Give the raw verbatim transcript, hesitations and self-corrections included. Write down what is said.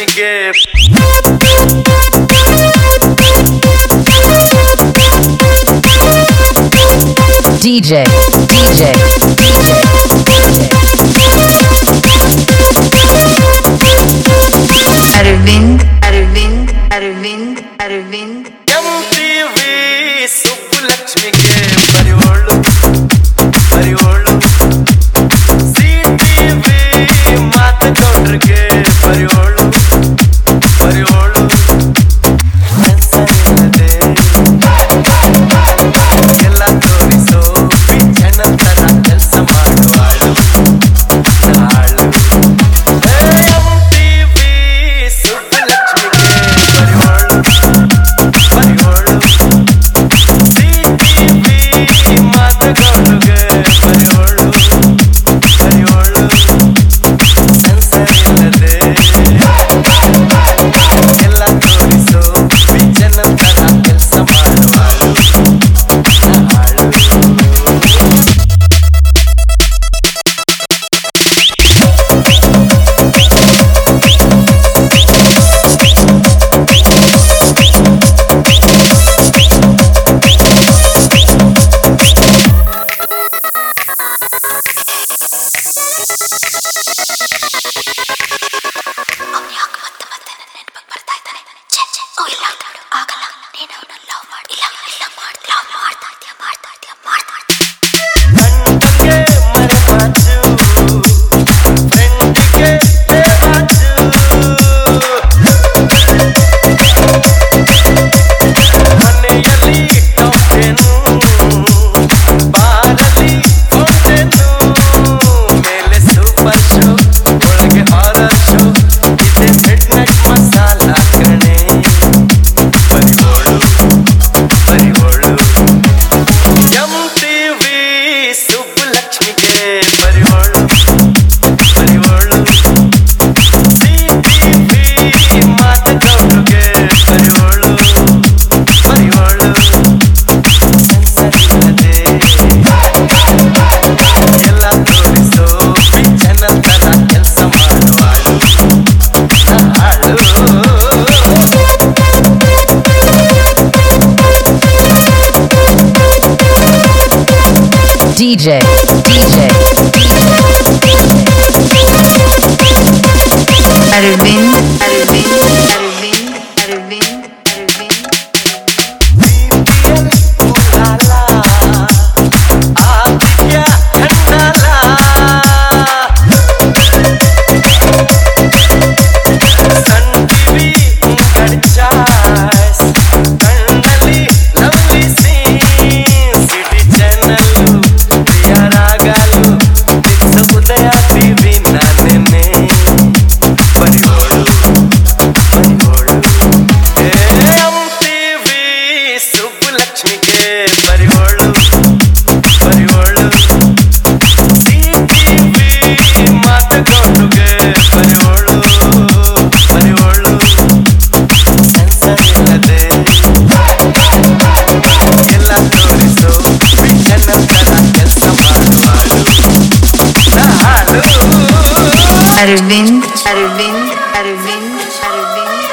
ಸುಬ್ಬುಲಕ್ಷ್ಮಿಗೆ DJ, DJ, DJ, Arvind, Arvind, Arvind, Arvind. M T V ಸುಬ್ಬುಲಕ್ಷ್ಮಿಗೆ ಬರಿವೋಳು ಬರಿವೋಳು C T V ಮಾತುಗೌಡ್ರಿಗೆ ಬರಿವೋಳು ಬರಿವೋಳು ಸೆನ್ಸರಿಲ್ಲದೆ ಎಲ್ಲ ತೋರಿಸೋ ಜನತರ ಕೆಲಸ ಮಾಡುವಾಳು ನಾಳು ಎಂ ಟಿ ವಿ ಸುಬ್ಬುಲಕ್ಷ್ಮಿಗೆ ಬರಿವೋಳು ಬರಿವೋಳು ಸಿ ಟಿ ವಿ ಮಾತುಗೌಡ್ರಿಗೆ ಬರಿವೋಳು ಬರಿವೋಳು ಸೆನ್ಸರಿಲ್ಲದೆ ಎಲ್ಲ ತೋರಿಸೋ ಜನತರ ಕೆಲಸ ಮಾಡುವಾಳು ನಾಳು ಅವ್ನು ಯಾಕೆ ಮತ್ತೆ ಮತ್ತೆ ನನ್ನ ನೆನಪಿಗೆ ಬರ್ತಾ ಇದ್ದಾನೆ? ಛೇ ಛೇ ಓ ಇಲ್ಲ ಆಗಲ್ಲ, ನೀನು ಅವನನ್ನ ಲವ್ ಮಾಡಿ ಇಲ್ಲ ಇಲ್ಲ ಮಾಡ್ ಲವ್ ಮಾಡ್ತಾ ಇದ್ಯಾ ಮಾಡ್ತಾ ಇದ್ಯಾ ಮಾಡ್ತಾ ಇದ್ಯಾ ಗಂಟಗೆ ಮರೆಮಾಚು ಫ್ರೆಂಡಿಗೆ ಲೇವಾಚು ಮನೆಯಲ್ಲಿ ಟೌಟೆನು ಬಾರಲ್ಲಿ ಫೌಂಟೆನು ಮೇಲೆ ಸೂಪರ್ ಶೋ ಒಳಗೆ ಹಾರರ್ ಶೋ ಇದೆ ಮಿಡ್ ನೈಟ್ ಮಸಾಲ ಕಣೆ ಬರಿವೋಳು ಬರಿವೋಳು ಎಂ ಟಿ ವಿ ಸುಬ್ಬುಲಕ್ಷ್ಮಿಗೆ ಬರಿವೋಳು ಬರಿವೋಳು ಸಿ ಟಿ ವಿ ಮಾತುಗೌಡ್ರಿಗೆ ಬರಿವೋಳು ಬರಿವೋಳು ಸೆನ್ಸರಿಲ್ಲದೆ ಎಲ್ಲ ತೋರಿಸೋ ಜನತರ ಕೆಲಸ ಮಾಡುವಾಳು ನಾಳು DJ, DJ, Arvind, Arvind, Arvind, Arvind, Arvind. BPL ಉಡಾಲ ಆದಿತ್ಯ ಖಂಡಾಲ ಸನ್ ಟಿವಿ ಕಡ್ ಚಾಯ್ಸ್ ಕಣ್ಣಲ್ಲಿ ಲವ್ಲಿ ಸೀನ್ ಸಿಟಿ ಚಾನಲ್ ಪ್ರಿಯ ರಾಗಲು ದಿಕ್ಸ ಉದಯ ಟಿವಿ ನಾನೇನೆ ಬರಿವೋಳು ಬರಿವೋಳು ಎಂ ಟಿ ವಿ ಸುಬ್ಬುಲಕ್ಷ್ಮಿಗೆ ಬರಿವೋಳು ಬರಿವೋಳು ಸಿ ಟಿ ವಿ ಮಾತುಗೌಡ್ರಿಗೆ ಬರಿವೋಳು ಬರಿವೋಳು ಸೆನ್ಸರಿಲ್ಲದೆ ಎಲ್ಲ ತೋರಿಸೋ ಜನತರ ಕೆಲಸ ಮಾಡುವಾಳು ನಾಳು Arvind, Arvind, Arvind, Arvind.